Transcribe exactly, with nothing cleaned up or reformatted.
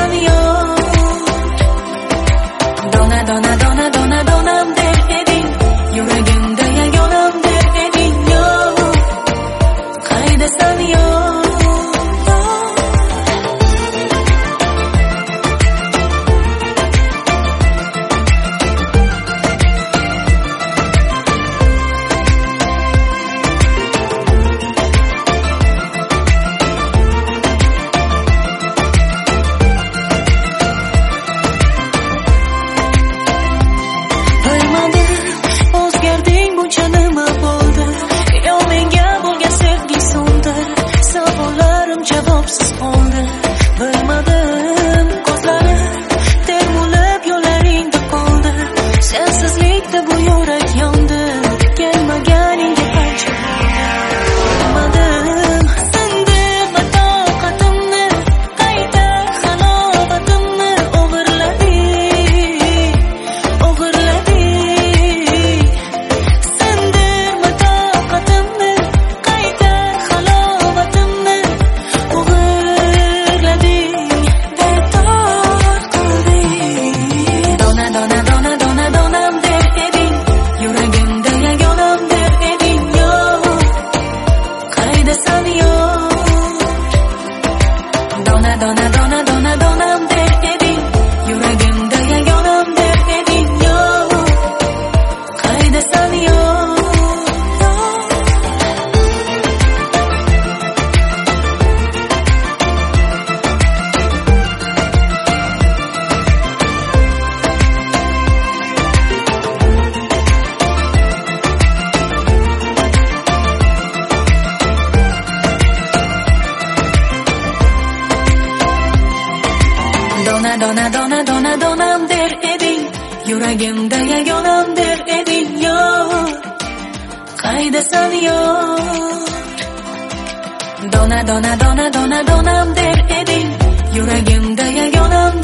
qaydasan yor? Dona dona dona dona donam der eding, yuragimda yagonam der eding yor. Qaydasan yor? Javobsiz qoldi, bilmadim, ko'zlarim termulib yo'llaringda qoldi. Sensizlikda bu yurak yondi, kelmaganingga qancha bilmadim. Sindirma toqatimni, qayta halovatimni o'g'irlading, o'g'irlading. Sindirma toqatimni, qayta halovatimni dona dona dona donam der eding, yuragimda yagonam der eding yor. Qaydasan yor? Dona dona dona dona donam der eding, yuragimda yagonam der eding yor. Qaydasan yor? Dona dona dona dona donam der eding, yuragimda yagonam der eding yor. Qaydasan yor? Dona dona dona dona donam der eding, yuragimda yagonam